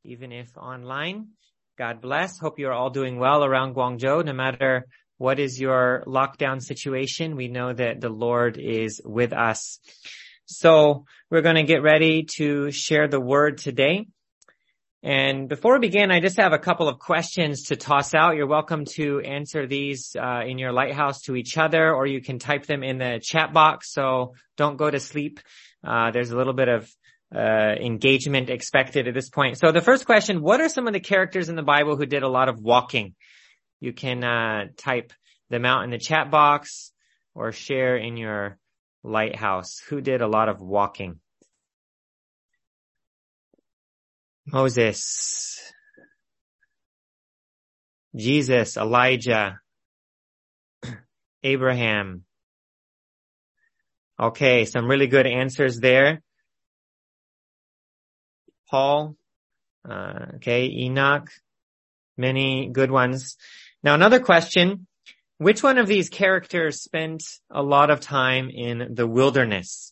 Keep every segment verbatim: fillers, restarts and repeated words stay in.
even if online. God bless. Hope you're all doing well around Guangzhou. No matter what is your lockdown situation, we know that the Lord is with us. So we're going to get ready to share the word today. And before we begin, I just have a couple of questions to toss out. You're welcome to answer these uh, in your lighthouse to each other, or you can type them in the chat box. So don't go to sleep. Uh, there's a little bit of uh engagement expected at this point. So the first question, what are some of the characters in the Bible who did a lot of walking? You can uh type them out in the chat box or share in your lighthouse. Who did a lot of walking? Moses, Jesus, Elijah, Abraham. Okay, some really good answers there. Paul, uh, okay, Enoch, many good ones. Now another question, which one of these characters spent a lot of time in the wilderness?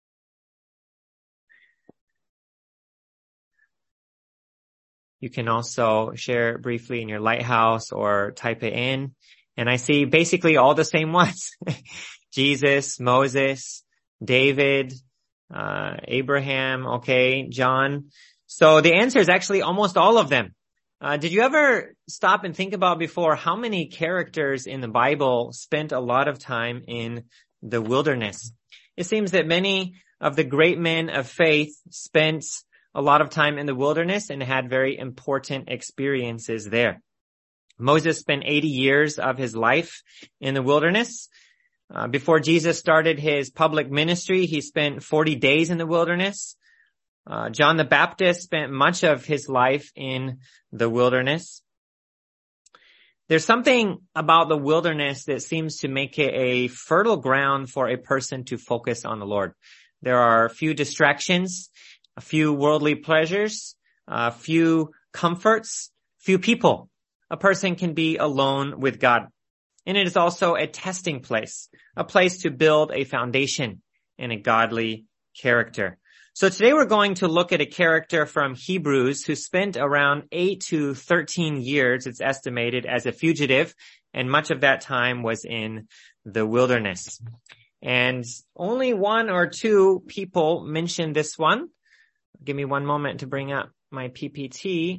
You can also share briefly in your lighthouse or type it in. And I see basically all the same ones. Jesus, Moses, David, Uh, Abraham, okay, John. So the answer is actually almost all of them. Uh, did you ever stop and think about before how many characters in the Bible spent a lot of time in the wilderness? It seems that many of the great men of faith spent a lot of time in the wilderness and had very important experiences there. Moses spent eighty years of his life in the wilderness. Uh, before Jesus started his public ministry, he spent forty days in the wilderness. Uh, John the Baptist spent much of his life in the wilderness. There's something about the wilderness that seems to make it a fertile ground for a person to focus on the Lord. There are few distractions, a few worldly pleasures, a few comforts, few people. A person can be alone with God. And it is also a testing place, a place to build a foundation in a godly character. So today we're going to look at a character from Hebrews who spent around eight to thirteen years, it's estimated, as a fugitive, and much of that time was in the wilderness. And only one or two people mention this one. Give me one moment to bring up my P P T.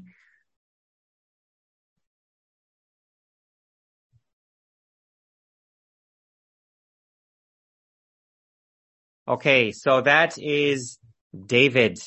Okay, so that is David.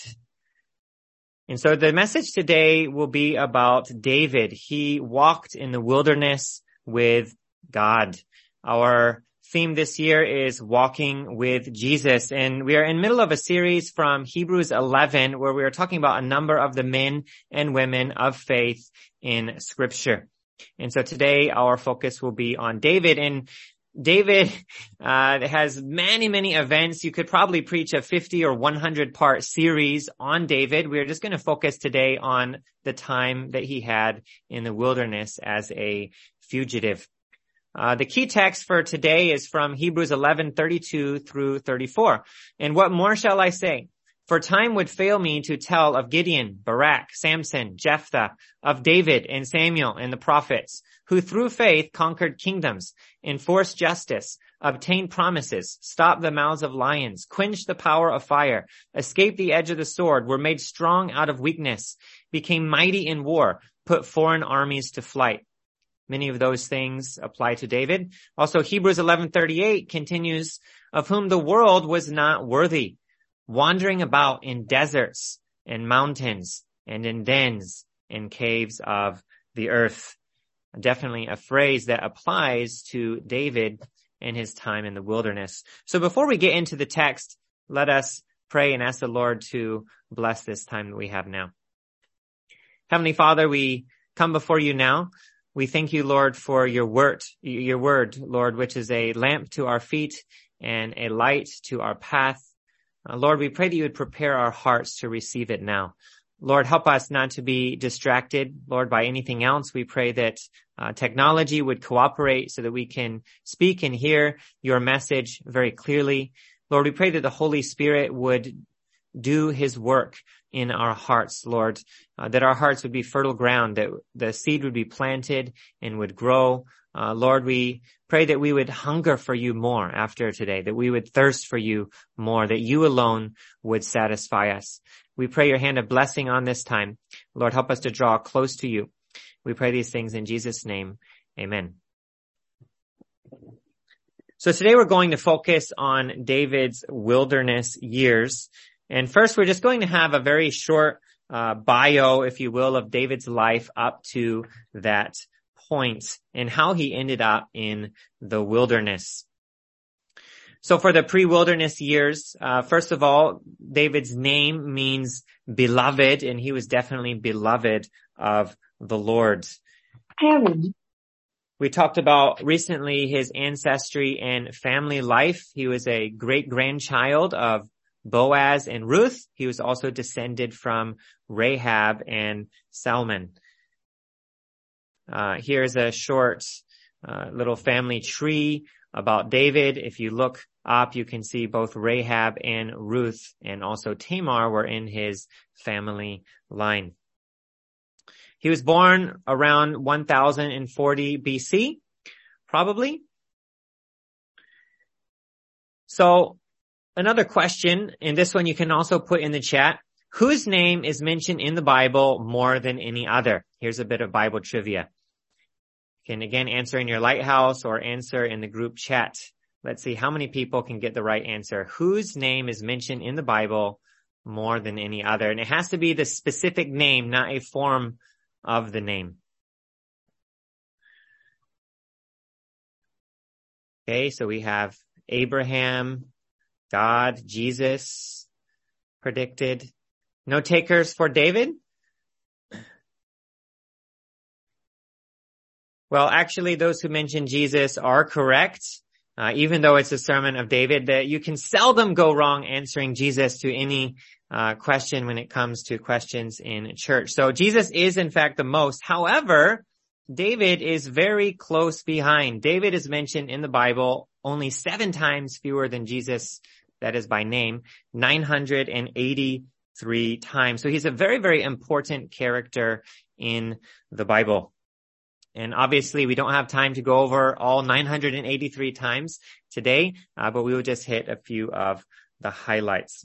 And so the message today will be about David. He walked in the wilderness with God. Our theme this year is walking with Jesus. And we are in the middle of a series from Hebrews eleven where we are talking about a number of the men and women of faith in Scripture. And so today our focus will be on David. And David uh has many, many events. You could probably preach a fifty or one hundred part series on David. We're just going to focus today on the time that he had in the wilderness as a fugitive. Uh the key text for today is from Hebrews eleven thirty-two through thirty-four. And what more shall I say? For time would fail me to tell of Gideon, Barak, Samson, Jephthah, of David and Samuel and the prophets, who through faith conquered kingdoms, enforced justice, obtained promises, stopped the mouths of lions, quenched the power of fire, escaped the edge of the sword, were made strong out of weakness, became mighty in war, put foreign armies to flight. Many of those things apply to David. Also, Hebrews eleven thirty-eight continues, of whom the world was not worthy, wandering about in deserts and mountains and in dens and caves of the earth. Definitely a phrase that applies to David and his time in the wilderness. So before we get into the text, let us pray and ask the Lord to bless this time that we have now. Heavenly Father, we come before you now. We thank you, Lord, for your word, your word, Lord, which is a lamp to our feet and a light to our path. Uh, Lord, we pray that you would prepare our hearts to receive it now. Lord, help us not to be distracted, Lord, by anything else. We pray that uh, technology would cooperate so that we can speak and hear your message very clearly. Lord, we pray that the Holy Spirit would do his work in our hearts, Lord, uh, that our hearts would be fertile ground, that the seed would be planted and would grow. Uh, Lord, we pray that we would hunger for you more after today, that we would thirst for you more, that you alone would satisfy us. We pray your hand of blessing on this time. Lord, help us to draw close to you. We pray these things in Jesus' name. Amen. So today we're going to focus on David's wilderness years. And first, we're just going to have a very short uh, bio, if you will, of David's life up to that point and how he ended up in the wilderness. So for the pre-wilderness years, uh, first of all, David's name means beloved, and he was definitely beloved of the Lord. Aaron. We talked about recently his ancestry and family life. He was a great-grandchild of Boaz and Ruth. He was also descended from Rahab and Salmon. Uh, here's a short uh, little family tree about David. If you look up, you can see both Rahab and Ruth and also Tamar were in his family line. He was born around one thousand forty B C, probably. So another question, and this one you can also put in the chat. Whose name is mentioned in the Bible more than any other? Here's a bit of Bible trivia. You can again answer in your Lighthouse or answer in the group chat. Let's see how many people can get the right answer. Whose name is mentioned in the Bible more than any other? And it has to be the specific name, not a form of the name. Okay, so we have Abraham, God, Jesus predicted. No takers for David? Well, actually, those who mention Jesus are correct, uh, even though it's a sermon of David, that you can seldom go wrong answering Jesus to any uh question when it comes to questions in church. So Jesus is, in fact, the most. However, David is very close behind. David is mentioned in the Bible only seven times fewer than Jesus, that is by name, nine hundred eighty-three times. So he's a very, very important character in the Bible. And obviously, we don't have time to go over all nine hundred eighty-three times today, uh, but we will just hit a few of the highlights.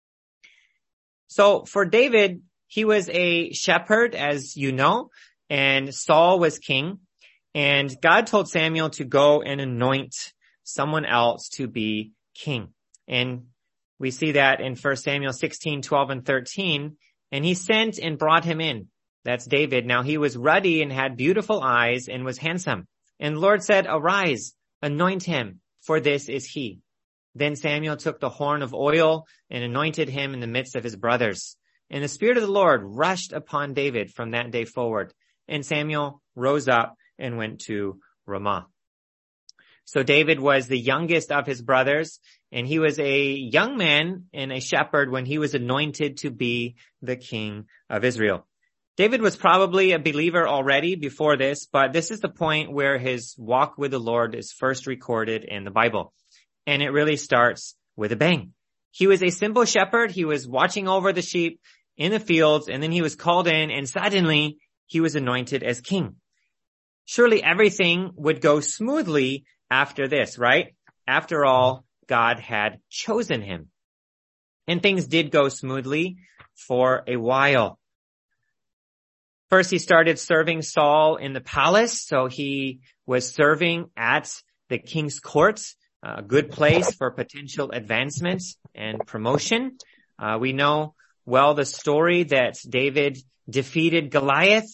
So for David, he was a shepherd, as you know, and Saul was king. And God told Samuel to go and anoint someone else to be king. And we see that in First Samuel sixteen, twelve, and thirteen. And he sent and brought him in. That's David. Now he was ruddy and had beautiful eyes and was handsome. And the Lord said, "Arise, anoint him, for this is he." Then Samuel took the horn of oil and anointed him in the midst of his brothers. And the Spirit of the Lord rushed upon David from that day forward. And Samuel rose up and went to Ramah. So David was the youngest of his brothers, and he was a young man and a shepherd when he was anointed to be the king of Israel. David was probably a believer already before this, but this is the point where his walk with the Lord is first recorded in the Bible. And it really starts with a bang. He was a simple shepherd. He was watching over the sheep in the fields, and then he was called in, and suddenly he was anointed as king. Surely everything would go smoothly after this, right? After all, God had chosen him. And things did go smoothly for a while. First, he started serving Saul in the palace. So he was serving at the king's court, a good place for potential advancement and promotion. Uh, we know well the story that David defeated Goliath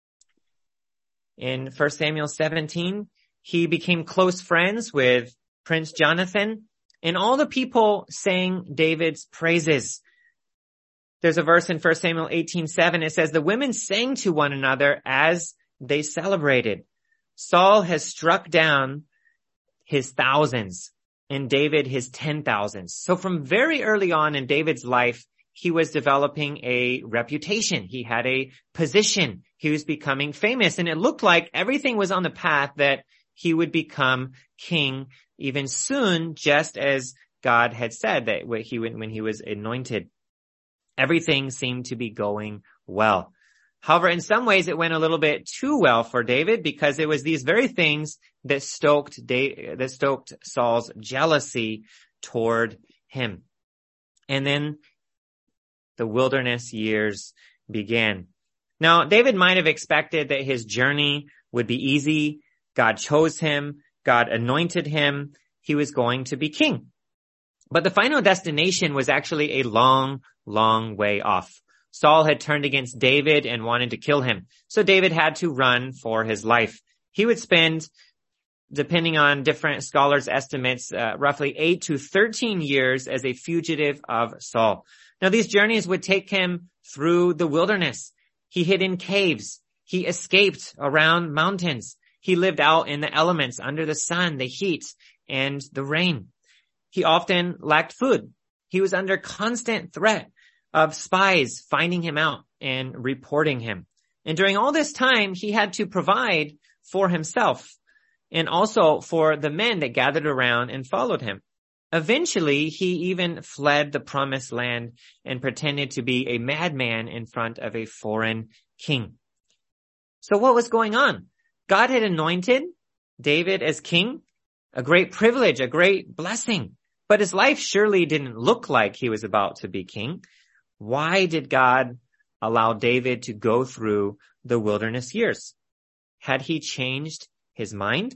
in First Samuel seventeen. He became close friends with Prince Jonathan, and all the people sang David's praises. There's a verse in First Samuel eighteen seven. It says, "The women sang to one another as they celebrated. Saul has struck down his thousands, and David his ten thousands." So from very early on in David's life, he was developing a reputation. He had a position. He was becoming famous, and it looked like everything was on the path that he would become king even soon, just as God had said that he when he was anointed. Everything seemed to be going well. However, in some ways it went a little bit too well for David, because it was these very things that stoked that stoked Saul's jealousy toward him. And then the wilderness years began. Now, David might have expected that his journey would be easy. God chose him. God anointed him. He was going to be king. But the final destination was actually a long, long way off. Saul had turned against David and wanted to kill him. So David had to run for his life. He would spend, depending on different scholars' estimates, uh, roughly eight to thirteen years as a fugitive of Saul. Now, these journeys would take him through the wilderness. He hid in caves. He escaped around mountains. He lived out in the elements under the sun, the heat, and the rain. He often lacked food. He was under constant threat of spies finding him out and reporting him. And during all this time, he had to provide for himself and also for the men that gathered around and followed him. Eventually, he even fled the promised land and pretended to be a madman in front of a foreign king. So what was going on? God had anointed David as king, a great privilege, a great blessing. But his life surely didn't look like he was about to be king. Why did God allow David to go through the wilderness years? Had he changed his mind?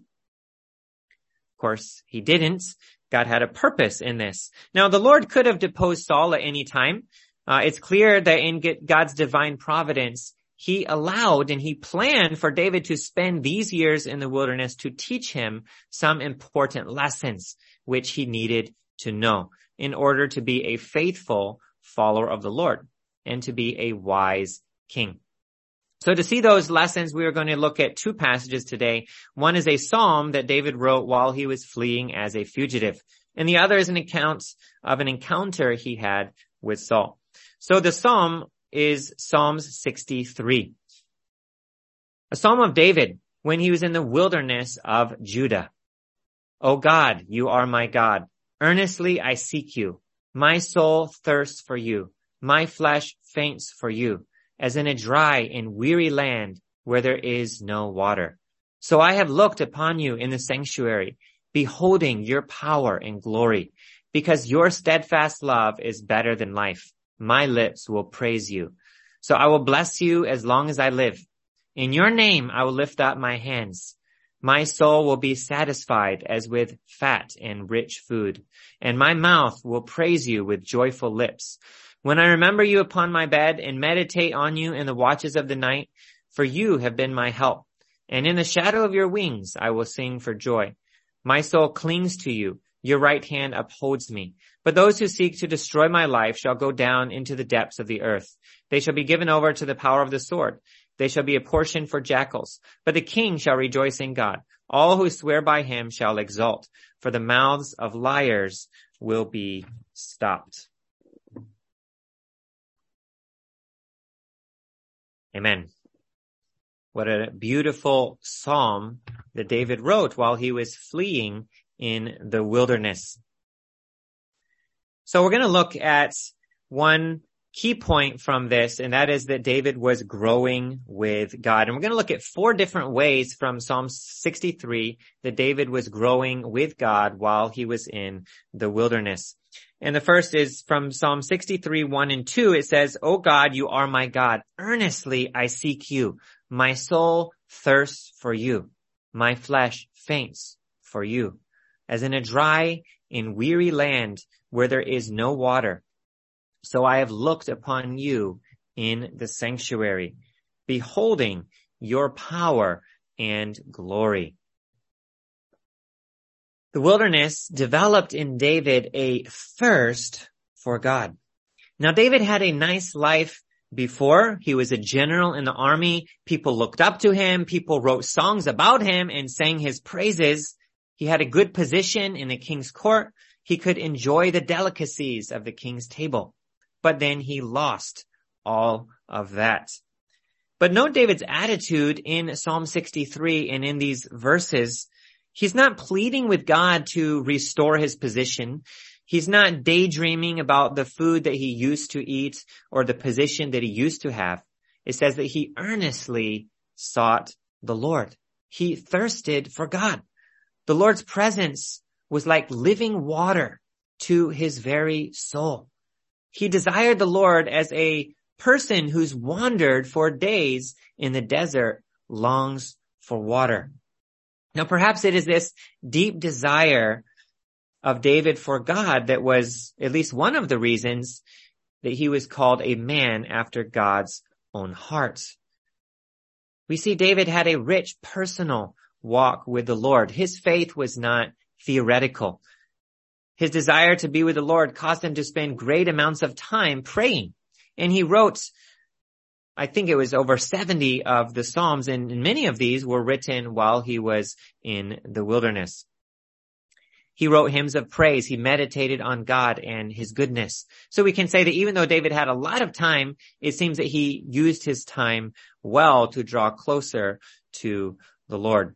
Of course, he didn't. God had a purpose in this. Now, the Lord could have deposed Saul at any time. Uh, it's clear that in God's divine providence, he allowed and he planned for David to spend these years in the wilderness to teach him some important lessons which he needed to know in order to be a faithful follower of the Lord and to be a wise king. So to see those lessons, we are going to look at two passages today. One is a psalm that David wrote while he was fleeing as a fugitive, and the other is an account of an encounter he had with Saul. So the psalm is Psalms sixty-three, a psalm of David when he was in the wilderness of Judah. O God, you are my God. Earnestly I seek you. My soul thirsts for you. My flesh faints for you, as in a dry and weary land where there is no water. So I have looked upon you in the sanctuary, beholding your power and glory, because your steadfast love is better than life. My lips will praise you. So I will bless you as long as I live. In your name I will lift up my hands. My soul will be satisfied as with fat and rich food, and my mouth will praise you with joyful lips. When I remember you upon my bed and meditate on you in the watches of the night, for you have been my help, and in the shadow of your wings I will sing for joy. My soul clings to you. Your right hand upholds me. But those who seek to destroy my life shall go down into the depths of the earth. They shall be given over to the power of the sword. They shall be a portion for jackals. But the king shall rejoice in God. All who swear by him shall exult, for the mouths of liars will be stopped. Amen. What a beautiful psalm that David wrote while he was fleeing in the wilderness. So we're going to look at one key point from this, and that is that David was growing with God. And we're going to look at four different ways from Psalm sixty-three that David was growing with God while he was in the wilderness. And the first is from Psalm sixty-three, one and two. It says, O God, you are my God. Earnestly I seek you. My soul thirsts for you. My flesh faints for you, as in a dry and weary land where there is no water. So I have looked upon you in the sanctuary, beholding your power and glory. The wilderness developed in David a thirst for God. Now, David had a nice life before. He was a general in the army. People looked up to him. People wrote songs about him and sang his praises. He had a good position in the king's court. He could enjoy the delicacies of the king's table. But then he lost all of that. But note David's attitude in Psalm sixty-three and in these verses. He's not pleading with God to restore his position. He's not daydreaming about the food that he used to eat or the position that he used to have. It says that he earnestly sought the Lord. He thirsted for God. The Lord's presence was like living water to his very soul. He desired the Lord as a person who's wandered for days in the desert longs for water. Now, perhaps it is this deep desire of David for God that was at least one of the reasons that he was called a man after God's own heart. We see David had a rich personal walk with the Lord. His faith was not theoretical. His desire to be with the Lord caused him to spend great amounts of time praying. And he wrote, I think it was over seventy of the Psalms, and many of these were written while he was in the wilderness. He wrote hymns of praise. He meditated on God and his goodness. So we can say that even though David had a lot of time, it seems that he used his time well to draw closer to the Lord.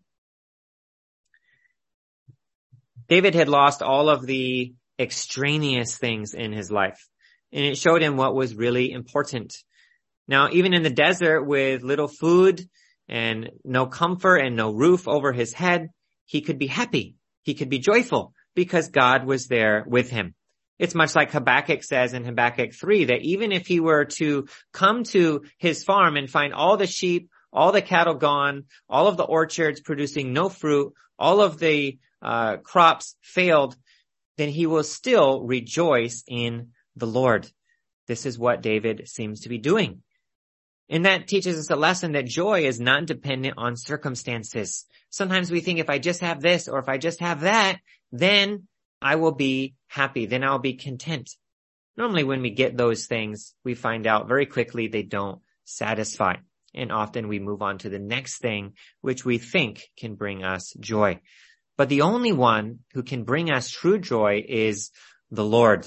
David had lost all of the extraneous things in his life, and it showed him what was really important. Now, even in the desert with little food and no comfort and no roof over his head, he could be happy. He could be joyful because God was there with him. It's much like Habakkuk says in Habakkuk three that even if he were to come to his farm and find all the sheep, all the cattle gone, all of the orchards producing no fruit, all of the uh, crops failed, then he will still rejoice in the Lord. This is what David seems to be doing. And that teaches us a lesson that joy is not dependent on circumstances. Sometimes we think if I just have this or if I just have that, then I will be happy. Then I'll be content. Normally when we get those things, we find out very quickly they don't satisfy. And often we move on to the next thing, which we think can bring us joy. But the only one who can bring us true joy is the Lord.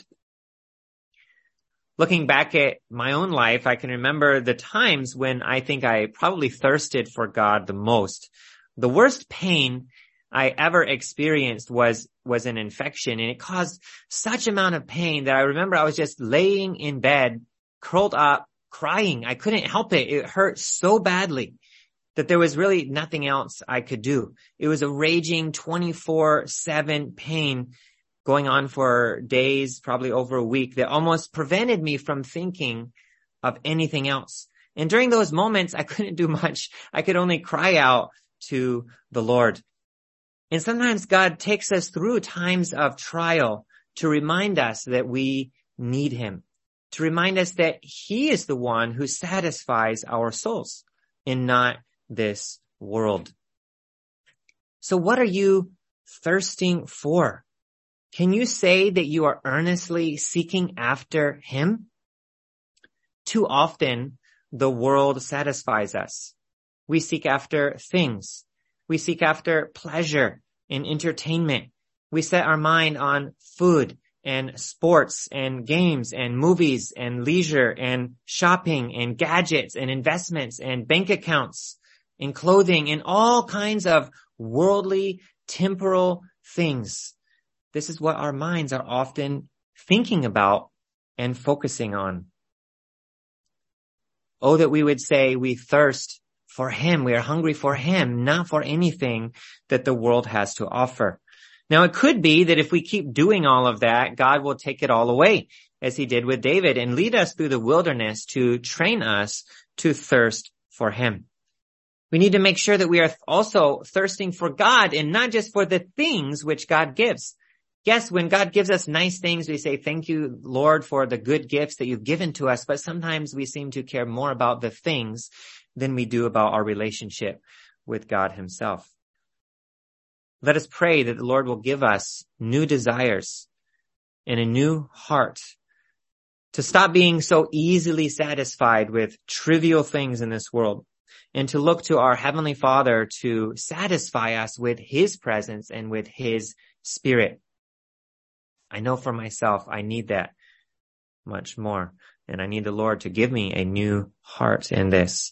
Looking back at my own life, I can remember the times when I think I probably thirsted for God the most. The worst pain I ever experienced was, was an infection, and it caused such amount of pain that I remember I was just laying in bed, curled up, crying. I couldn't help it. It hurt so badly that there was really nothing else I could do. It was a raging twenty-four seven pain going on for days, probably over a week, that almost prevented me from thinking of anything else. And during those moments, I couldn't do much. I could only cry out to the Lord. And sometimes God takes us through times of trial to remind us that we need him, to remind us that he is the one who satisfies our souls and not this world. So what are you thirsting for? Can you say that you are earnestly seeking after him? Too often, the world satisfies us. We seek after things. We seek after pleasure and entertainment. We set our mind on food and sports and games and movies and leisure and shopping and gadgets and investments and bank accounts and clothing and all kinds of worldly, temporal things. This is what our minds are often thinking about and focusing on. Oh, that we would say we thirst for him. We are hungry for him, not for anything that the world has to offer. Now, it could be that if we keep doing all of that, God will take it all away, as he did with David, and lead us through the wilderness to train us to thirst for him. We need to make sure that we are also thirsting for God and not just for the things which God gives. Yes, when God gives us nice things, we say, thank you, Lord, for the good gifts that you've given to us. But sometimes we seem to care more about the things than we do about our relationship with God himself. Let us pray that the Lord will give us new desires and a new heart to stop being so easily satisfied with trivial things in this world and to look to our Heavenly Father to satisfy us with his presence and with his Spirit. I know for myself, I need that much more. And I need the Lord to give me a new heart in this.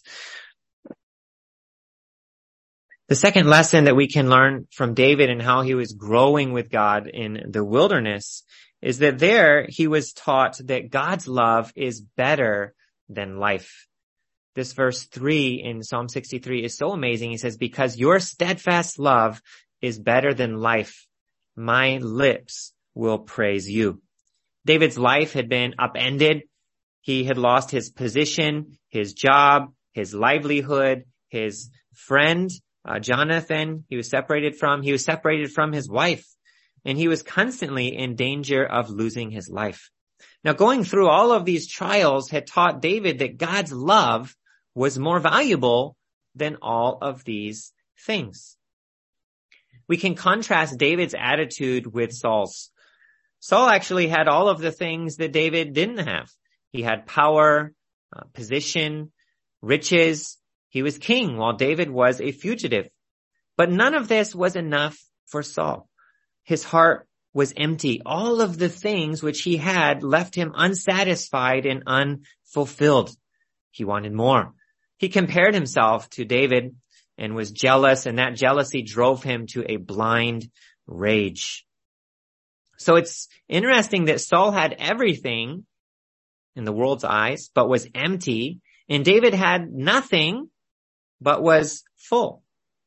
The second lesson that we can learn from David and how he was growing with God in the wilderness is that there he was taught that God's love is better than life. This verse three in Psalm sixty-three is so amazing. He says, because your steadfast love is better than life, my lips will praise you. David's life had been upended. He had lost his position, his job, his livelihood, his friend, uh, Jonathan, he was separated from. He was separated from his wife, and he was constantly in danger of losing his life. Now, going through all of these trials had taught David that God's love was more valuable than all of these things. We can contrast David's attitude with Saul's. Saul actually had all of the things that David didn't have. He had power, uh, position, riches. He was king while David was a fugitive. But none of this was enough for Saul. His heart was empty. All of the things which he had left him unsatisfied and unfulfilled. He wanted more. He compared himself to David and was jealous, and that jealousy drove him to a blind rage. So it's interesting that Saul had everything in the world's eyes, but was empty, and David had nothing, but was full.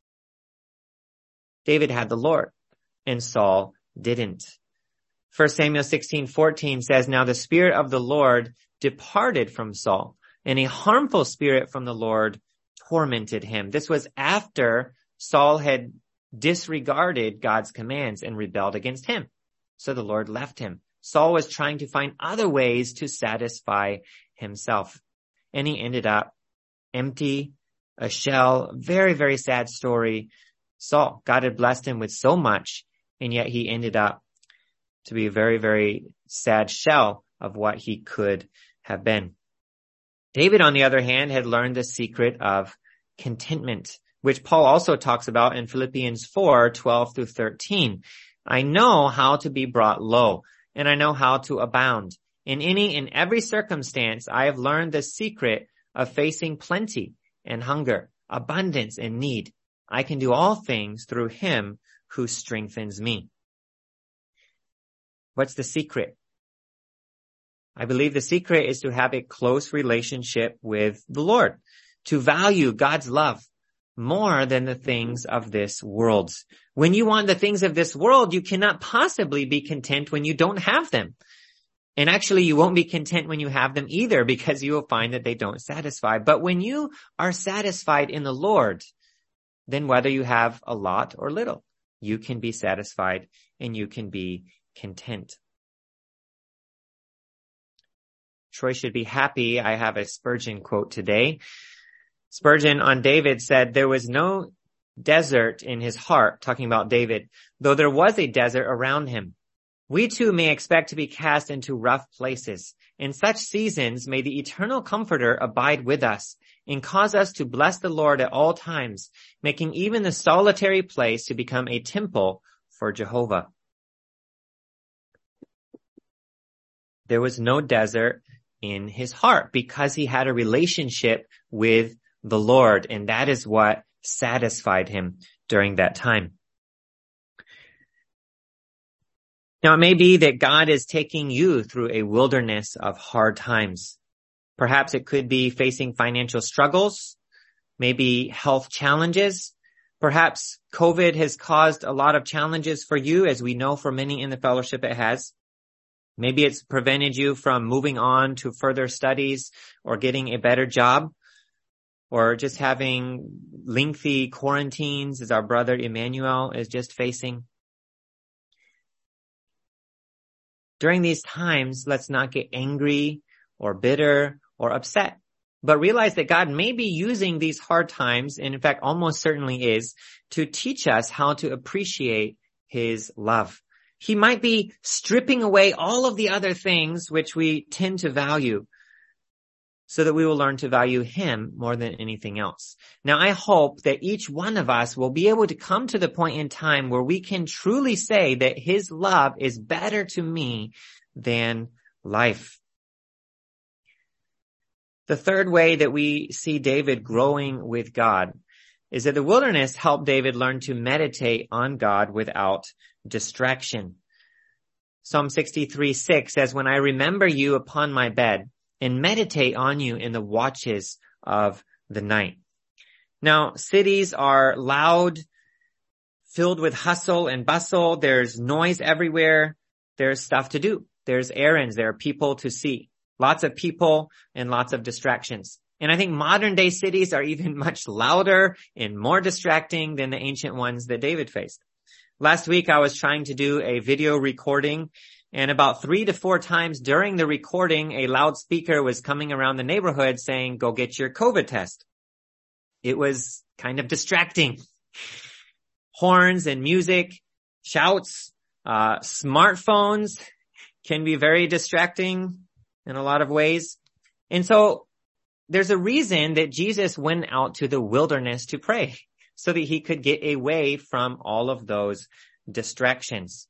David had the Lord, and Saul didn't. First Samuel sixteen fourteen says, now the Spirit of the Lord departed from Saul, and a harmful spirit from the Lord tormented him. This was after Saul had disregarded God's commands and rebelled against him. So the Lord left him. Saul was trying to find other ways to satisfy himself. And he ended up empty, a shell, very, very sad story. Saul, God had blessed him with so much, and yet he ended up to be a very, very sad shell of what he could have been. David, on the other hand, had learned the secret of contentment, which Paul also talks about in Philippians four, twelve through thirteen. I know how to be brought low, and I know how to abound. In any and every circumstance, I have learned the secret of facing plenty and hunger, abundance and need. I can do all things through him who strengthens me. What's the secret? I believe the secret is to have a close relationship with the Lord, to value God's love more than the things of this world. When you want the things of this world, you cannot possibly be content when you don't have them. And actually, you won't be content when you have them either, because you will find that they don't satisfy. But when you are satisfied in the Lord, then whether you have a lot or little, you can be satisfied and you can be content. Troy should be happy. I have a Spurgeon quote today. Spurgeon on David said, there was no desert in his heart, talking about David, though there was a desert around him. We too may expect to be cast into rough places. In such seasons, may the eternal Comforter abide with us and cause us to bless the Lord at all times, making even the solitary place to become a temple for Jehovah. There was no desert in his heart because he had a relationship with the Lord, and that is what satisfied him during that time. Now, it may be that God is taking you through a wilderness of hard times. Perhaps it could be facing financial struggles, maybe health challenges. Perhaps COVID has caused a lot of challenges for you, as we know for many in the fellowship it has. Maybe it's prevented you from moving on to further studies or getting a better job, or just having lengthy quarantines, as our brother Emmanuel is just facing. During these times, let's not get angry or bitter or upset, but realize that God may be using these hard times, and in fact almost certainly is, to teach us how to appreciate his love. He might be stripping away all of the other things which we tend to value, so that we will learn to value him more than anything else. Now, I hope that each one of us will be able to come to the point in time where we can truly say that his love is better to me than life. The third way that we see David growing with God is that the wilderness helped David learn to meditate on God without distraction. Psalm sixty-three six says, when I remember you upon my bed and meditate on you in the watches of the night. Now, cities are loud, filled with hustle and bustle. There's noise everywhere. There's stuff to do. There's errands. There are people to see. Lots of people and lots of distractions. And I think modern day cities are even much louder and more distracting than the ancient ones that David faced. Last week, I was trying to do a video recording, and about three to four times during the recording, a loudspeaker was coming around the neighborhood saying, go get your COVID test. It was kind of distracting. Horns and music, shouts, uh, smartphones can be very distracting in a lot of ways. And so there's a reason that Jesus went out to the wilderness to pray, so that he could get away from all of those distractions.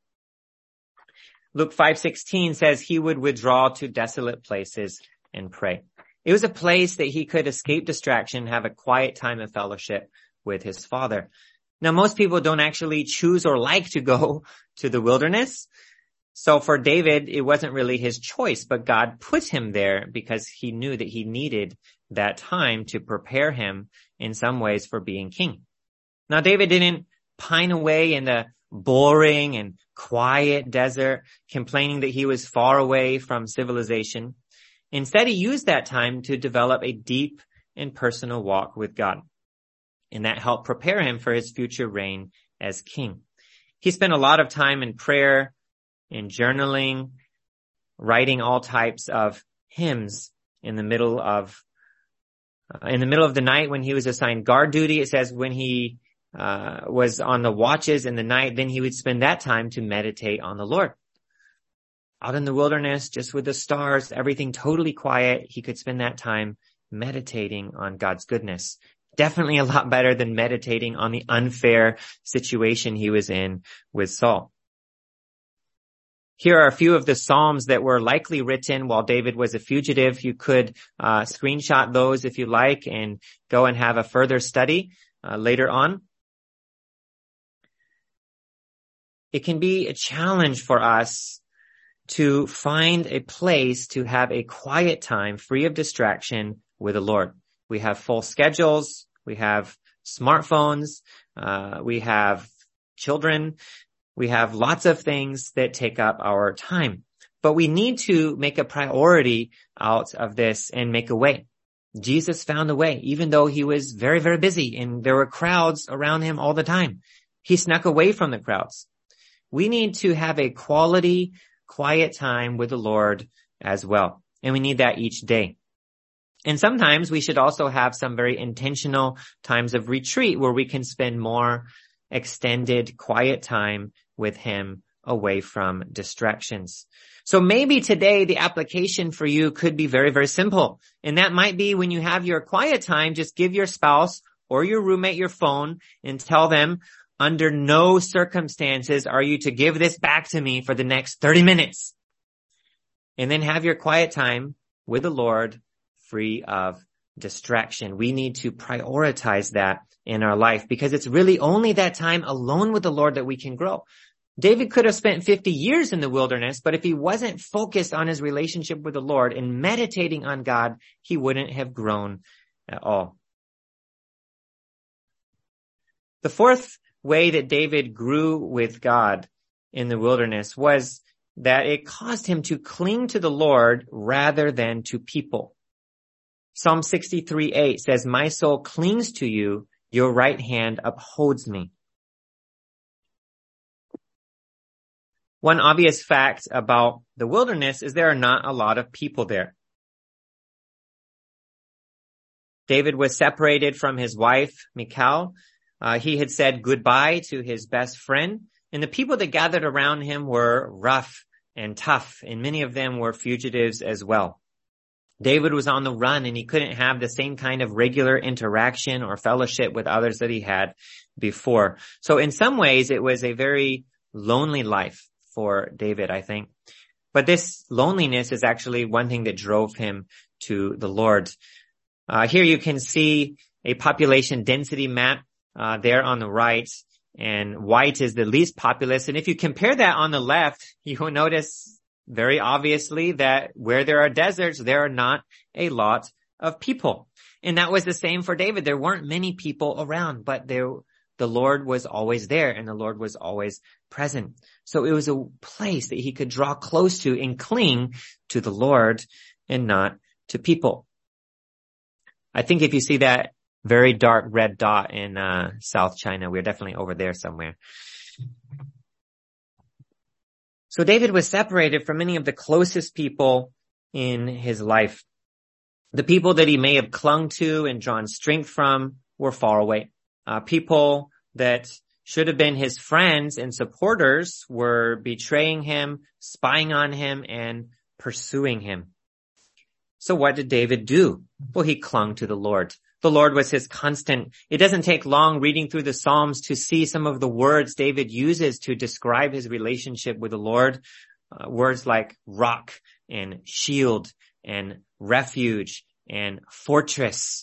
Luke five sixteen says he would withdraw to desolate places and pray. It was a place that he could escape distraction, have a quiet time of fellowship with his Father. Now, most people don't actually choose or like to go to the wilderness. So for David, it wasn't really his choice, but God put him there because he knew that he needed that time to prepare him in some ways for being king. Now, David didn't pine away in the boring and quiet desert, complaining that he was far away from civilization. Instead, he used that time to develop a deep and personal walk with God. And that helped prepare him for his future reign as king. He spent a lot of time in prayer, in journaling, writing all types of hymns in the middle of, uh, in the middle of the night when he was assigned guard duty. It says when he uh, was on the watches in the night, then he would spend that time to meditate on the Lord. Out in the wilderness, just with the stars, everything totally quiet, he could spend that time meditating on God's goodness. Definitely a lot better than meditating on the unfair situation he was in with Saul. Here are a few of the Psalms that were likely written while David was a fugitive. You could uh, screenshot those if you like and go and have a further study uh, later on. It can be a challenge for us to find a place to have a quiet time free of distraction with the Lord. We have full schedules. We have smartphones. Uh, we have children. We have lots of things that take up our time. But we need to make a priority out of this and make a way. Jesus found a way, even though he was very, very busy and there were crowds around him all the time. He snuck away from the crowds. We need to have a quality, quiet time with the Lord as well. And we need that each day. And sometimes we should also have some very intentional times of retreat where we can spend more extended quiet time with him away from distractions. So maybe today the application for you could be very, very simple. And that might be when you have your quiet time, just give your spouse or your roommate your phone and tell them, under no circumstances are you to give this back to me for the next thirty minutes. And then have your quiet time with the Lord free of distraction. We need to prioritize that in our life because it's really only that time alone with the Lord that we can grow. David could have spent fifty years in the wilderness, but if he wasn't focused on his relationship with the Lord and meditating on God, he wouldn't have grown at all. The fourth way that David grew with God in the wilderness was that it caused him to cling to the Lord rather than to people. Psalm sixty-three eight says, my soul clings to you, your right hand upholds me. One obvious fact about the wilderness is there are not a lot of people there. David was separated from his wife, Michal. Uh, he had said goodbye to his best friend, and the people that gathered around him were rough and tough, and many of them were fugitives as well. David was on the run, and he couldn't have the same kind of regular interaction or fellowship with others that he had before. So in some ways, it was a very lonely life for David, I think. But this loneliness is actually one thing that drove him to the Lord. Uh, here you can see a population density map uh, there on the right. and white is the least populous. And if you compare that on the left, you will notice very obviously that where there are deserts, there are not a lot of people. And that was the same for David. There weren't many people around, but there, the Lord was always there and the Lord was always present. So it was a place that he could draw close to and cling to the Lord and not to people. I think if you see that very dark red dot in uh South China, we're definitely over there somewhere. So David was separated from many of the closest people in his life. The people that he may have clung to and drawn strength from were far away. Uh, people that should have been his friends and supporters were betraying him, spying on him, and pursuing him. So what did David do? Well, he clung to the Lord. The Lord was his constant. It doesn't take long reading through the Psalms to see some of the words David uses to describe his relationship with the Lord. Uh, words like rock and shield and refuge and fortress.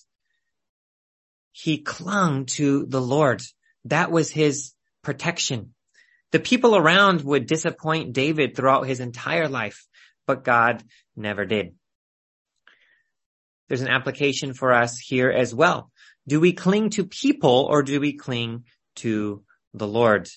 He clung to the Lord. That was his protection. The people around would disappoint David throughout his entire life, but God never did. There's an application for us here as well. Do we cling to people or do we cling to the Lord?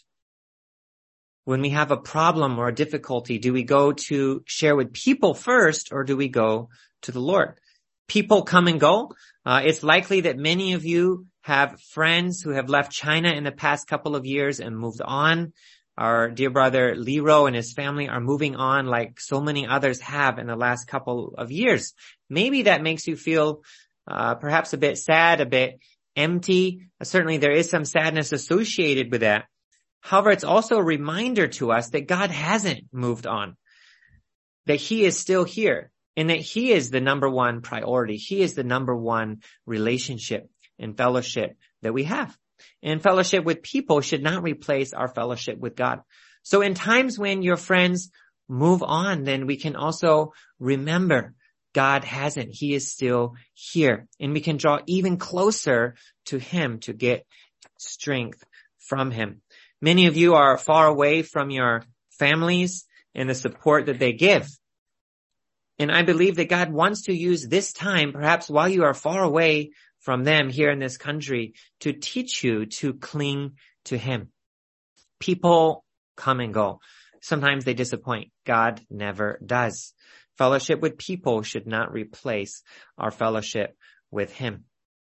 When we have a problem or a difficulty, do we go to share with people first or do we go to the Lord? People come and go. Uh, it's likely that many of you have friends who have left China in the past couple of years and moved on. Our dear brother Lero and his family are moving on like so many others have in the last couple of years. Maybe that makes you feel uh, perhaps a bit sad, a bit empty. Uh, certainly there is some sadness associated with that. However, it's also a reminder to us that God hasn't moved on, that he is still here, and that he is the number one priority. He is the number one relationship and fellowship that we have. And fellowship with people should not replace our fellowship with God. So in times when your friends move on, then we can also remember God hasn't. He is still here. And we can draw even closer to him to get strength from him. Many of you are far away from your families and the support that they give. And I believe that God wants to use this time, perhaps while you are far away from them here in this country, to teach you to cling to him. People come and go. Sometimes they disappoint. God never does. Fellowship with people should not replace our fellowship with him.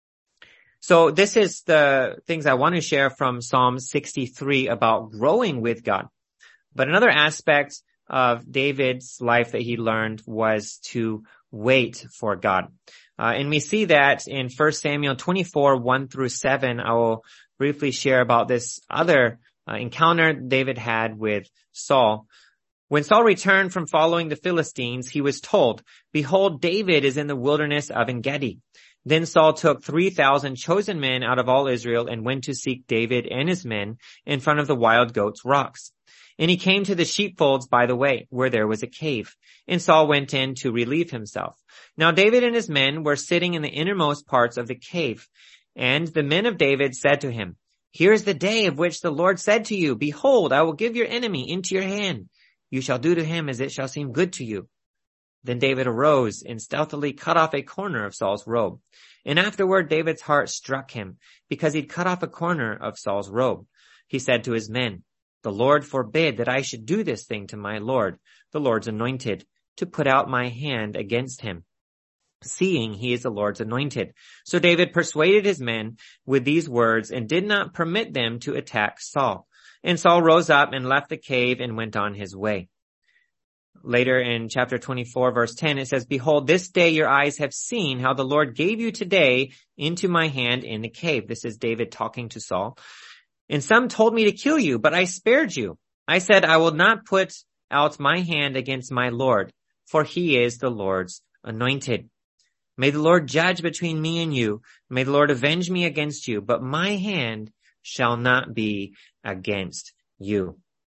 So this is the things I want to share from Psalm sixty-three about growing with God. But another aspect of David's life that he learned was to wait for God. Uh, and we see that in First Samuel twenty-four, one through seven. I will briefly share about this other uh, encounter David had with Saul. When Saul returned from following the Philistines, he was told, "Behold, David is in the wilderness of En-gedi." Then Saul took three thousand chosen men out of all Israel and went to seek David and his men in front of the wild goats' rocks. And he came to the sheepfolds by the way, where there was a cave. And Saul went in to relieve himself. Now David and his men were sitting in the innermost parts of the cave. And the men of David said to him, "Here is the day of which the Lord said to you, Behold, I will give your enemy into your hand. You shall do to him as it shall seem good to you." Then David arose and stealthily cut off a corner of Saul's robe. And afterward David's heart struck him, because he'd cut off a corner of Saul's robe. He said to his men, "The Lord forbid that I should do this thing to my Lord, the Lord's anointed, to put out my hand against him, seeing he is the Lord's anointed." So David persuaded his men with these words and did not permit them to attack Saul. And Saul rose up and left the cave and went on his way. Later in chapter twenty-four, verse ten, it says, "Behold, this day your eyes have seen how the Lord gave you today into my hand in the cave." This is David talking to Saul. "And some told me to kill you, but I spared you. I said, I will not put out my hand against my Lord, for he is the Lord's anointed. May the Lord judge between me and you. May the Lord avenge me against you, but my hand shall not be against you."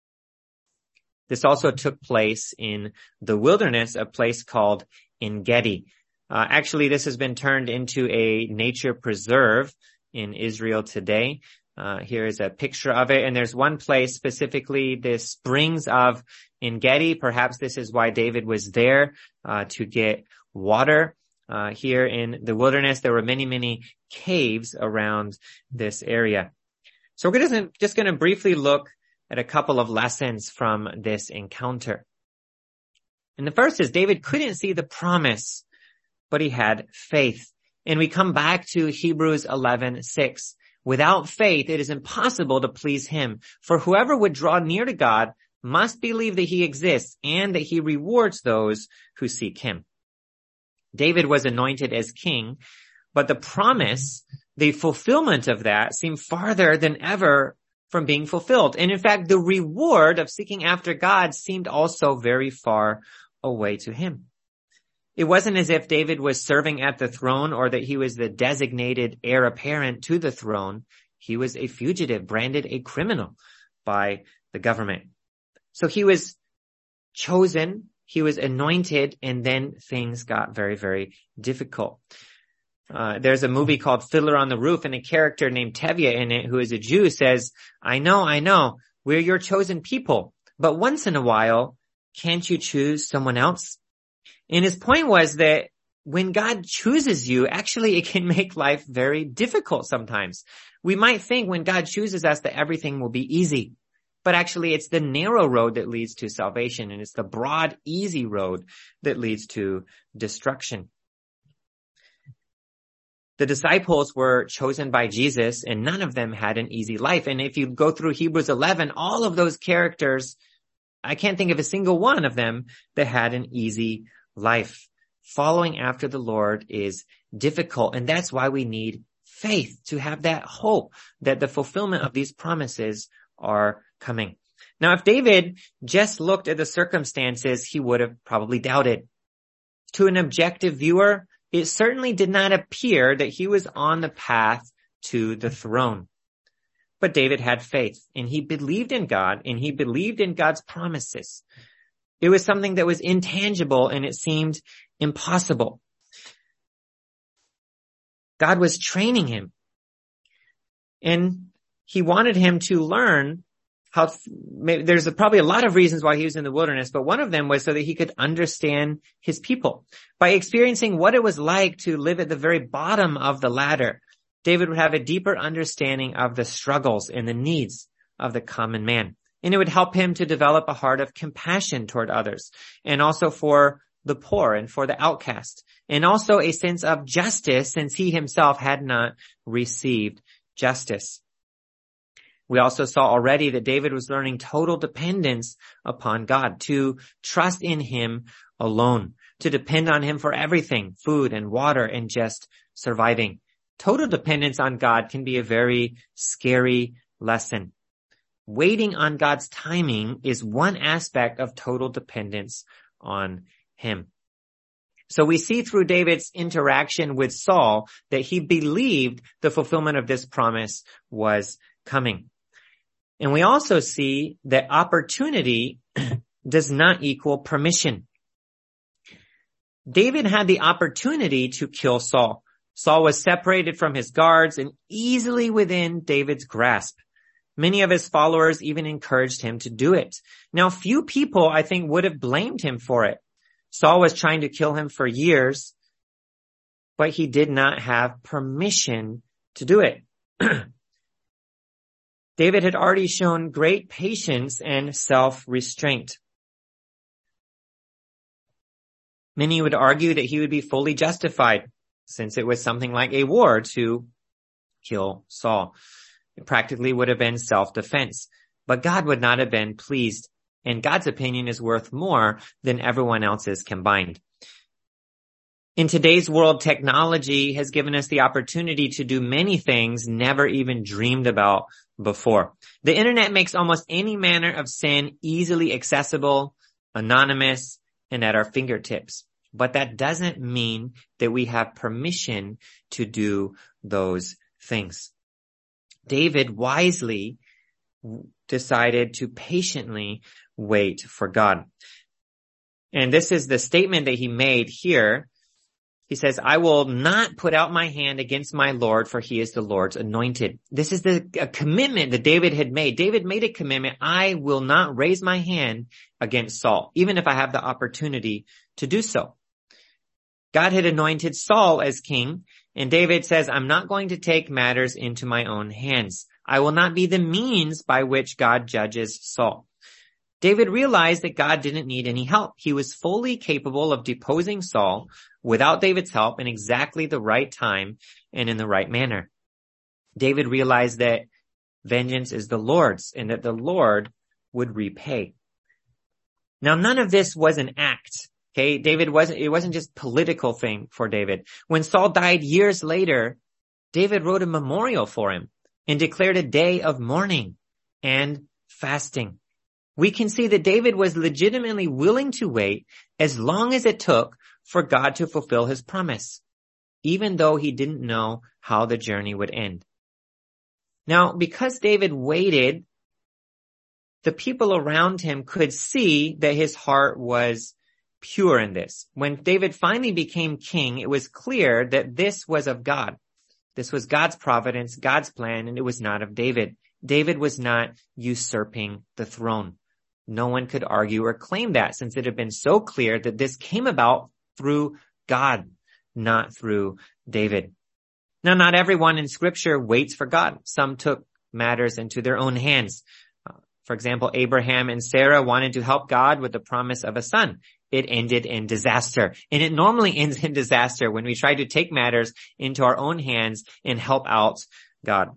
This also took place in the wilderness, a place called En-gedi. Uh, actually, this has been turned into a nature preserve in Israel today. Uh, here is a picture of it. And there's one place specifically, the springs of En-gedi. Perhaps this is why David was there, uh, to get water. Uh, here in the wilderness, there were many, many caves around this area. So we're just, just going to briefly look at a couple of lessons from this encounter. And the first is David couldn't see the promise, but he had faith. And we come back to Hebrews eleven six. Without faith, it is impossible to please him. For whoever would draw near to God must believe that he exists and that he rewards those who seek him. David was anointed as king, but the promise, the fulfillment of that seemed farther than ever from being fulfilled. And in fact, the reward of seeking after God seemed also very far away to him. It wasn't as if David was serving at the throne or that he was the designated heir apparent to the throne. He was a fugitive, branded a criminal by the government. So he was chosen, he was anointed, and then things got very, very difficult. Uh, there's a movie called Fiddler on the Roof, and a character named Tevye in it, who is a Jew, says, I know, I know, we're your chosen people, but once in a while, can't you choose someone else? And his point was that when God chooses you, actually it can make life very difficult sometimes. We might think when God chooses us that everything will be easy, but actually it's the narrow road that leads to salvation, and it's the broad, easy road that leads to destruction. The disciples were chosen by Jesus, and none of them had an easy life. And if you go through Hebrews eleven, all of those characters, I can't think of a single one of them that had an easy life. Following after the Lord is difficult, and that's why we need faith, to have that hope that the fulfillment of these promises are coming. Now, if David just looked at the circumstances, he would have probably doubted. To an objective viewer, it certainly did not appear that he was on the path to the throne. But David had faith, and he believed in God, and he believed in God's promises. It was something that was intangible, and it seemed impossible. God was training him, and he wanted him to learn how, maybe, there's a, probably a lot of reasons why he was in the wilderness, but one of them was so that he could understand his people. By experiencing what it was like to live at the very bottom of the ladder, David would have a deeper understanding of the struggles and the needs of the common man. And it would help him to develop a heart of compassion toward others, and also for the poor and for the outcast, and also a sense of justice, since he himself had not received justice. We also saw already that David was learning total dependence upon God, to trust in him alone, to depend on him for everything, food and water and just surviving. Total dependence on God can be a very scary lesson. Waiting on God's timing is one aspect of total dependence on him. So we see through David's interaction with Saul that he believed the fulfillment of this promise was coming. And we also see that opportunity does not equal permission. David had the opportunity to kill Saul. Saul was separated from his guards and easily within David's grasp. Many of his followers even encouraged him to do it. Now, few people, I think, would have blamed him for it. Saul was trying to kill him for years, but he did not have permission to do it. David had already shown great patience and self-restraint. Many would argue that he would be fully justified, since it was something like a war to kill Saul. It practically would have been self-defense, but God would not have been pleased, and God's opinion is worth more than everyone else's combined. In today's world, technology has given us the opportunity to do many things never even dreamed about before. The internet makes almost any manner of sin easily accessible, anonymous, and at our fingertips. But that doesn't mean that we have permission to do those things. David wisely decided to patiently wait for God. And this is the statement that he made here He says, I will not put out my hand against my Lord, for he is the Lord's anointed. This is the a commitment that David had made. David made a commitment. I will not raise my hand against Saul, even if I have the opportunity to do so. God had anointed Saul as king, and David says, I'm not going to take matters into my own hands. I will not be the means by which God judges Saul. David realized that God didn't need any help. He was fully capable of deposing Saul without David's help in exactly the right time and in the right manner. David realized that vengeance is the Lord's and that the Lord would repay. Now, none of this was an act. Okay, David wasn't, it wasn't just political thing for David. When Saul died years later, David wrote a memorial for him and declared a day of mourning and fasting. We can see that David was legitimately willing to wait as long as it took for God to fulfill his promise, even though he didn't know how the journey would end. Now, because David waited, the people around him could see that his heart was pure in this. When David finally became king, it was clear that this was of God. This was God's providence, God's plan, and it was not of David. David was not usurping the throne. No one could argue or claim that, since it had been so clear that this came about through God, not through David. Now, not everyone in Scripture waits for God. Some took matters into their own hands. Uh, for example, Abraham and Sarah wanted to help God with the promise of a son. It ended in disaster. And it normally ends in disaster when we try to take matters into our own hands and help out God.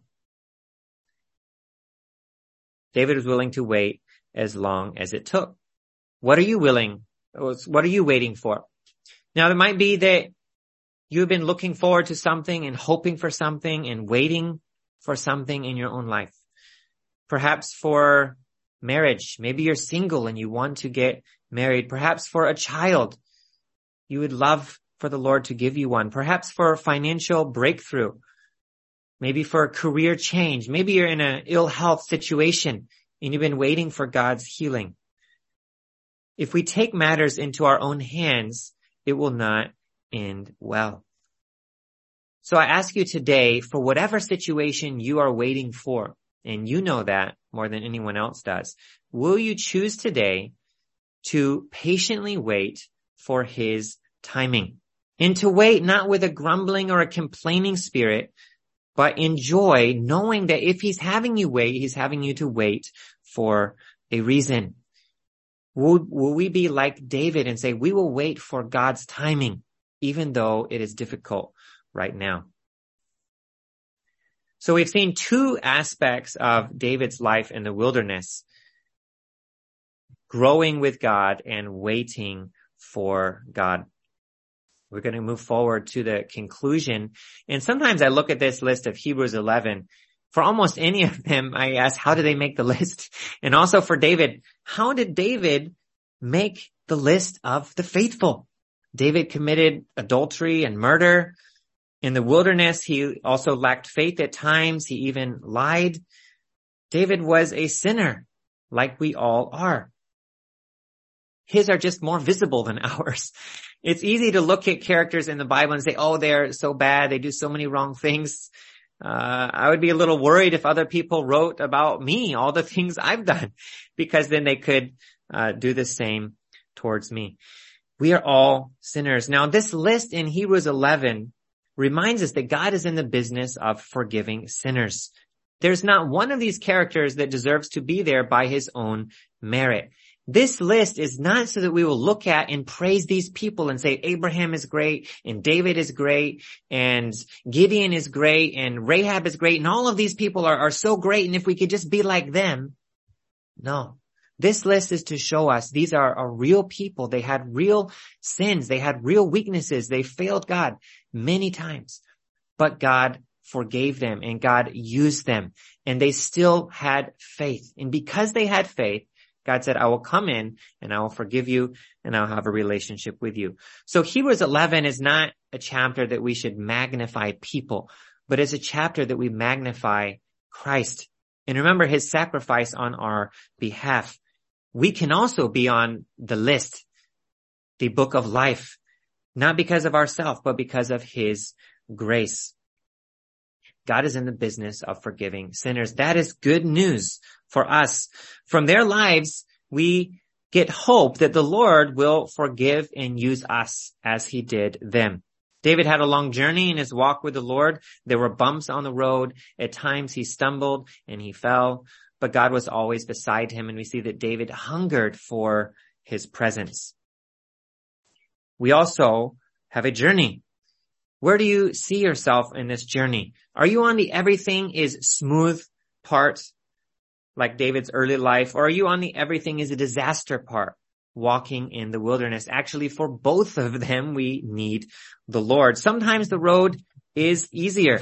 David was willing to wait as long as it took. What are you willing? What are you waiting for? Now, it might be that you've been looking forward to something and hoping for something and waiting for something in your own life. Perhaps for marriage. Maybe you're single and you want to get married. Perhaps for a child. You would love for the Lord to give you one. Perhaps for a financial breakthrough. Maybe for a career change. Maybe you're in an ill health situation and you've been waiting for God's healing. If we take matters into our own hands, it will not end well. So I ask you today, for whatever situation you are waiting for, and you know that more than anyone else does, will you choose today to patiently wait for his timing? And to wait not with a grumbling or a complaining spirit, but in joy, knowing that if he's having you wait, he's having you to wait for a reason. Will, will we be like David and say, we will wait for God's timing, even though it is difficult right now? So we've seen two aspects of David's life in the wilderness: growing with God and waiting for God. We're going to move forward to the conclusion. And sometimes I look at this list of Hebrews eleven. For almost any of them, I ask, how did they make the list? And also for David, how did David make the list of the faithful? David committed adultery and murder. In the wilderness, he also lacked faith at times. He even lied. David was a sinner, like we all are. His are just more visible than ours. It's easy to look at characters in the Bible and say, oh, they're so bad. They do so many wrong things. Uh, I would be a little worried if other people wrote about me, all the things I've done, because then they could uh, do the same towards me. We are all sinners. Now, this list in Hebrews eleven reminds us that God is in the business of forgiving sinners. There's not one of these characters that deserves to be there by his own merit. This list is not so that we will look at and praise these people and say Abraham is great and David is great and Gideon is great and Rahab is great and all of these people are, are so great, and if we could just be like them. No. This list is to show us these are, are real people. They had real sins. They had real weaknesses. They failed God many times, but God forgave them and God used them, and they still had faith. And because they had faith, God said, I will come in and I will forgive you and I'll have a relationship with you. So Hebrews eleven is not a chapter that we should magnify people, but it's a chapter that we magnify Christ. And remember his sacrifice on our behalf. We can also be on the list, the book of life, not because of ourselves, but because of his grace. God is in the business of forgiving sinners. That is good news for us. From their lives, we get hope that the Lord will forgive and use us as he did them. David had a long journey in his walk with the Lord. There were bumps on the road. At times he stumbled and he fell, but God was always beside him. And we see that David hungered for his presence. We also have a journey. Where do you see yourself in this journey? Are you on the everything is smooth part, like David's early life, or are you on the everything is a disaster part, walking in the wilderness? Actually, for both of them, we need the Lord. Sometimes the road is easier.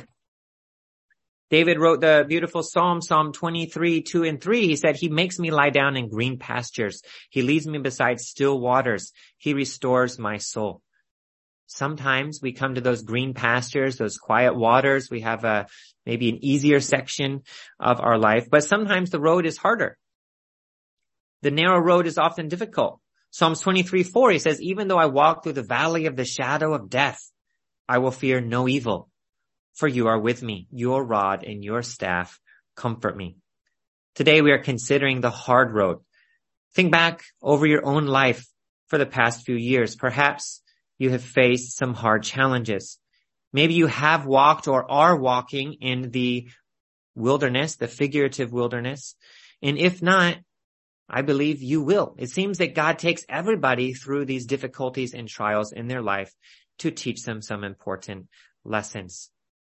David wrote the beautiful Psalm, Psalm twenty-three, two and three. He said, he makes me lie down in green pastures. He leads me beside still waters. He restores my soul. Sometimes we come to those green pastures, those quiet waters. We have a, maybe an easier section of our life, but sometimes the road is harder. The narrow road is often difficult. Psalms twenty-three, four, he says, even though I walk through the valley of the shadow of death, I will fear no evil, for you are with me. Your rod and your staff comfort me. Today we are considering the hard road. Think back over your own life for the past few years. Perhaps you have faced some hard challenges. Maybe you have walked or are walking in the wilderness, the figurative wilderness. And if not, I believe you will. It seems that God takes everybody through these difficulties and trials in their life to teach them some important lessons.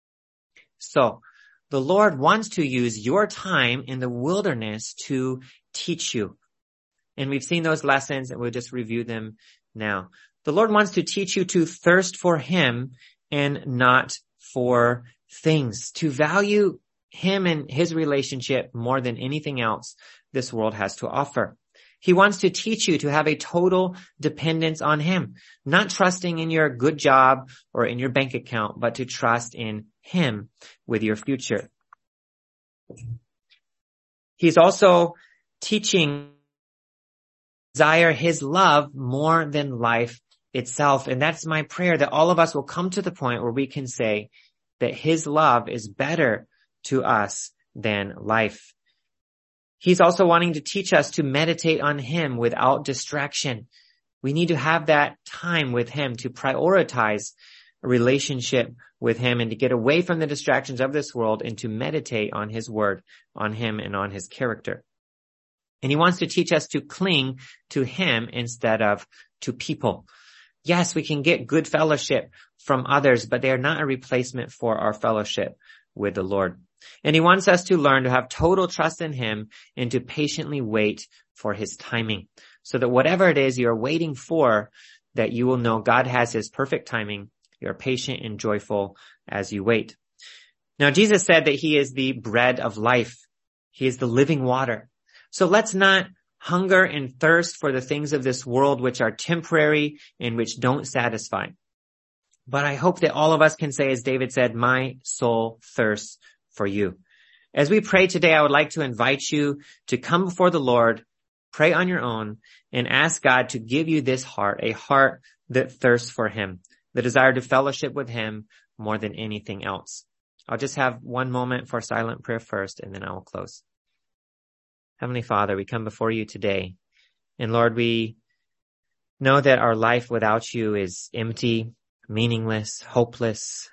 So, the Lord wants to use your time in the wilderness to teach you. And we've seen those lessons and we'll just review them now. The Lord wants to teach you to thirst for him and not for things, to value him and his relationship more than anything else this world has to offer. He wants to teach you to have a total dependence on him, not trusting in your good job or in your bank account, but to trust in him with your future. He's also teaching desire his love more than life itself. And that's my prayer, that all of us will come to the point where we can say that his love is better to us than life. He's also wanting to teach us to meditate on him without distraction. We need to have that time with him, to prioritize a relationship with him and to get away from the distractions of this world and to meditate on his word, on him and on his character. And he wants to teach us to cling to him instead of to people. Yes, we can get good fellowship from others, but they are not a replacement for our fellowship with the Lord. And he wants us to learn to have total trust in him and to patiently wait for his timing, so that whatever it is you're waiting for, that you will know God has his perfect timing. You're patient and joyful as you wait. Now, Jesus said that he is the bread of life. He is the living water. So let's not hunger and thirst for the things of this world which are temporary and which don't satisfy. But I hope that all of us can say, as David said, my soul thirsts for you. As we pray today, I would like to invite you to come before the Lord, pray on your own, and ask God to give you this heart, a heart that thirsts for him, the desire to fellowship with him more than anything else. I'll just have one moment for silent prayer first, and then I will close. Heavenly Father, we come before you today. And Lord, we know that our life without you is empty, meaningless, hopeless,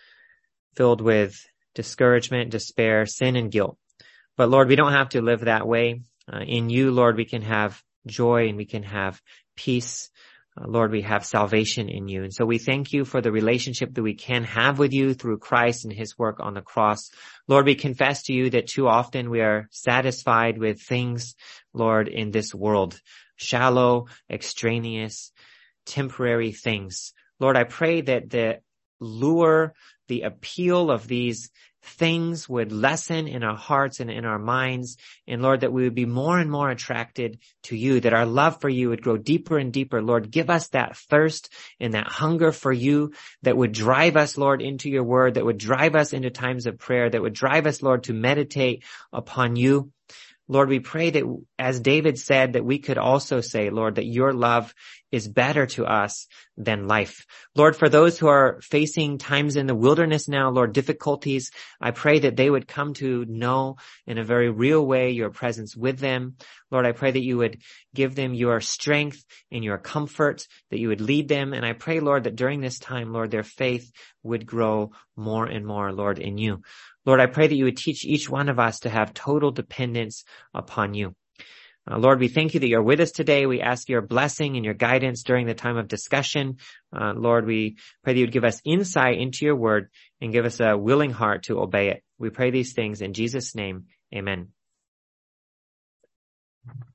filled with discouragement, despair, sin, and guilt. But Lord, we don't have to live that way. Uh, in you, Lord, we can have joy and we can have peace. Uh, Lord, we have salvation in you. And so we thank you for the relationship that we can have with you through Christ and his work on the cross. Lord, we confess to you that too often we are satisfied with things, Lord, in this world, shallow, extraneous, temporary things. Lord, I pray that the lure, the appeal of these things would lessen in our hearts and in our minds. And Lord, that we would be more and more attracted to you, that our love for you would grow deeper and deeper. Lord, give us that thirst and that hunger for you that would drive us, Lord, into your word, that would drive us into times of prayer, that would drive us, Lord, to meditate upon you. Lord, we pray that as David said, that we could also say, Lord, that your love is better to us than life. Lord, for those who are facing times in the wilderness now, Lord, difficulties, I pray that they would come to know in a very real way your presence with them. Lord, I pray that you would give them your strength and your comfort, that you would lead them. And I pray, Lord, that during this time, Lord, their faith would grow more and more, Lord, in you. Lord, I pray that you would teach each one of us to have total dependence upon you. Uh, Lord, we thank you that you're with us today. We ask your blessing and your guidance during the time of discussion. Uh, Lord, we pray that you would give us insight into your word and give us a willing heart to obey it. We pray these things in Jesus' name. Amen.